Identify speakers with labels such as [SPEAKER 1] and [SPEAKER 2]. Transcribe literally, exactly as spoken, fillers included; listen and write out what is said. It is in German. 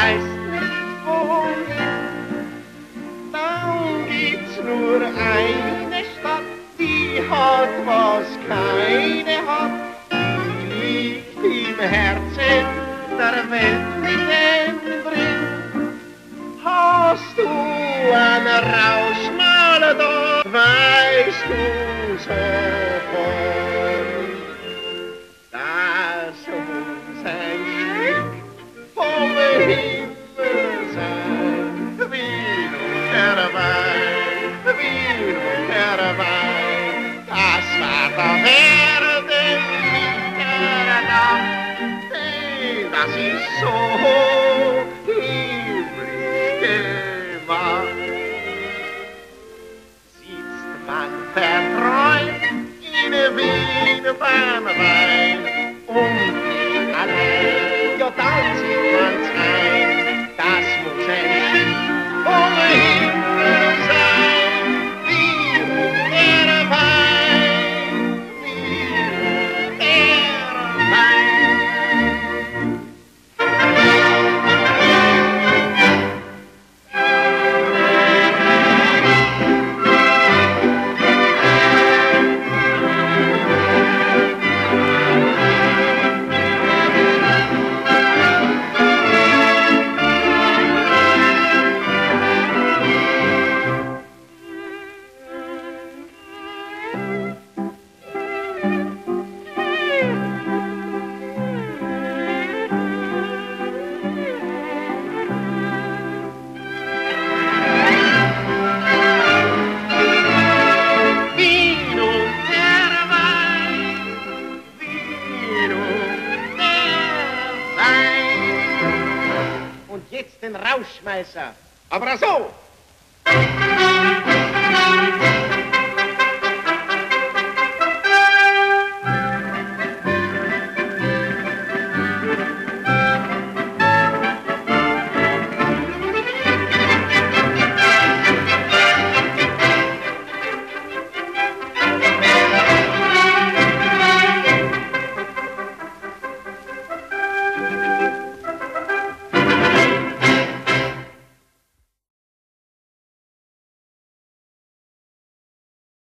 [SPEAKER 1] weiß nicht wohin. Dann gibt's nur eine Stadt, die hat, was keine hat. Die liegt im Herzen der Welt mittendrin. Hast du einen Rausch mal da, weißt du sofort, dass uns ein Stück vom Himmel sein, wie nun der Wein, wie nun der Wein, das war der Werde mit der Nacht, denn das ist so lieblich gemacht. Sitzt man verträumt in Wien beim Wein und nicht allein, ja dann sieht man's ein, das muss ein Stück vom Himmel sein, wie nun der Wein, wie nun der Wein. Und jetzt den Rauschmeißer, aber so!